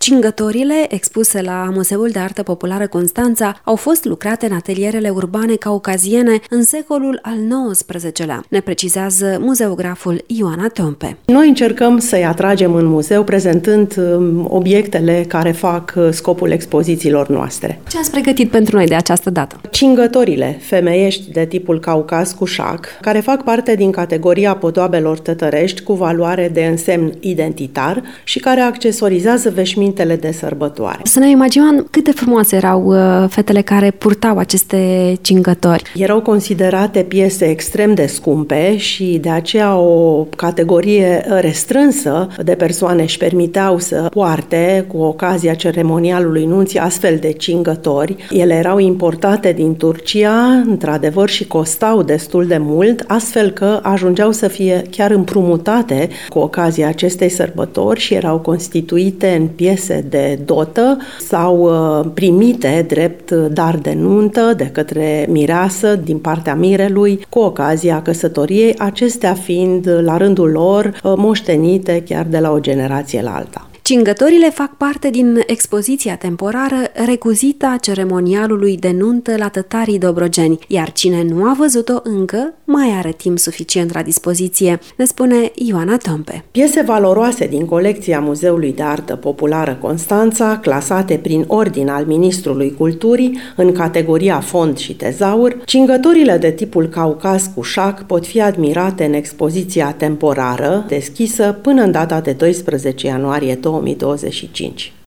Cingătorile, expuse la Muzeul de Artă Populară Constanța, au fost lucrate în atelierele urbane caucaziene în secolul al XIX-lea, ne precizează muzeograful Ioana Tompe. Noi încercăm să-i atragem în muzeu prezentând obiectele care fac scopul expozițiilor noastre. Ce ați pregătit pentru noi de această dată? Cingătorile femeiești de tipul Caucaz cu șac, care fac parte din categoria podoabelor tătărești cu valoare de însemn identitar și care accesorizează veșmintele de sărbătoare. Să ne imaginăm cât de frumoase erau fetele care purtau aceste cingători. Erau considerate piese extrem de scumpe și de aceea o categorie restrânsă de persoane își permiteau să poarte cu ocazia ceremonialului nunții astfel de cingători. Ele erau importate din Turcia, într-adevăr, și costau destul de mult, astfel că ajungeau să fie chiar împrumutate cu ocazia acestei sărbători și erau constituite în piese de dotă sau primite drept dar de nuntă de către mireasă din partea mirelui cu ocazia căsătoriei, acestea fiind la rândul lor moștenite chiar de la o generație la alta. Cingătorile fac parte din expoziția temporară Recuzita ceremonialului de nuntă la tătarii dobrogeni, iar cine nu a văzut-o încă, mai are timp suficient la dispoziție, ne spune Ioana Tompe. Piese valoroase din colecția Muzeului de Artă Populară Constanța, clasate prin ordin al Ministrului Culturii, în categoria fond și tezaur, cingătorile de tipul Caucaz cu șac pot fi admirate în expoziția temporară, deschisă până în data de 12 ianuarie 2025.